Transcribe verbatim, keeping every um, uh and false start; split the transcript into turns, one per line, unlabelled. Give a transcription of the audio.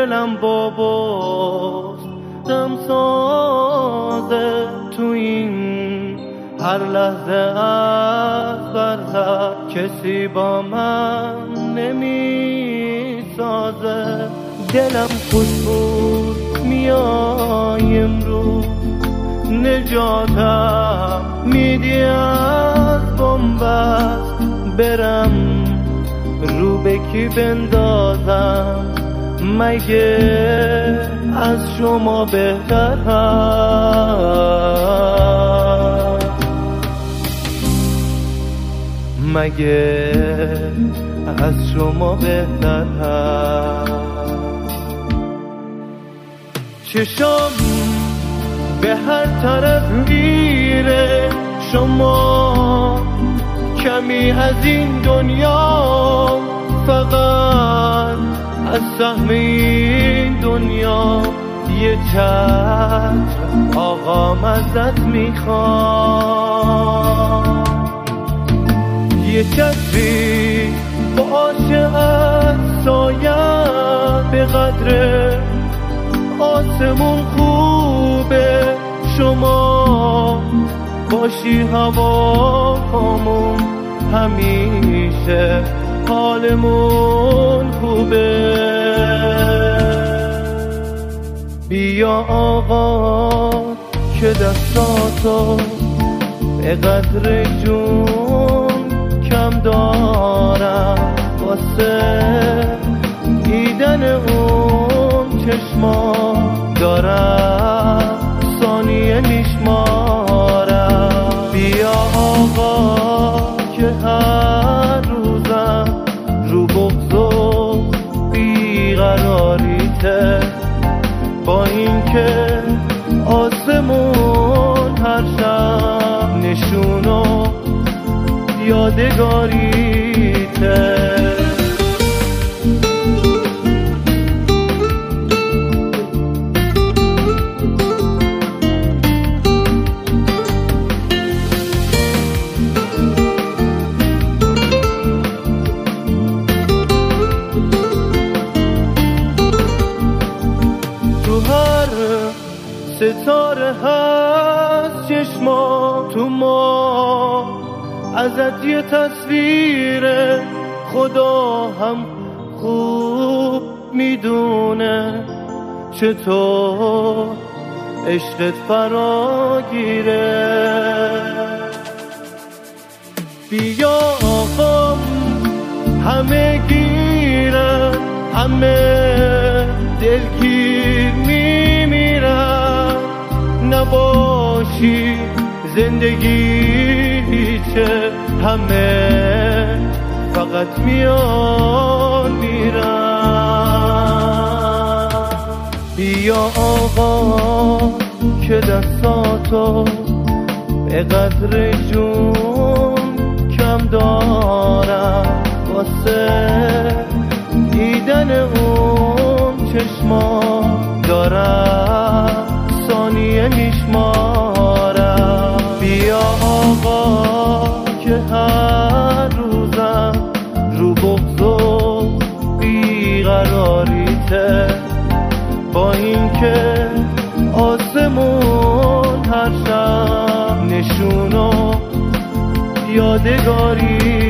دلم باباست دمسازه تو این هر لحظه از برزد کسی با من نمی سازه. دلم خوش بود میای امروز نجاتم میدی از بنبست برم رو به کی بندازم مگه از شما بهتر هست مگه از شما بهتر هست. چشم به هر طرف میره شما کمی از این دنیا فقط از سهم این دنیا یه چتر آقا ازت میخوام یه چتری باشه از سایت به قدر آسمون خوبه شما باشی هوا همون همیشه حالمون خوبه. بیا آقا که دستاتو به قدر جون کم دارم واسه دیدن اون چشما دارم ثانیه میشمارم. بیا آقا که هر روزم رو بغض و بیقراریته با اینکه آسمون هر شب نشون و یادگاریته. ستاره هست چشما تو ما ازت یه تصویر خدا هم خوب میدونه چطور عشقت فراگیره. بیا آقام همه گیرن همه دلگیر میمیرن نباشی زندگی چه همه فقط میان میرن. بیا آقا که دستاتو به قدر جون کم دارم واسه دیدن اون چشما دارم ثانیه میشمارم. بیا آقا که هر روزم رو بغض و بیقراریته با اینکه آسمون هر شب نشون و یادگاری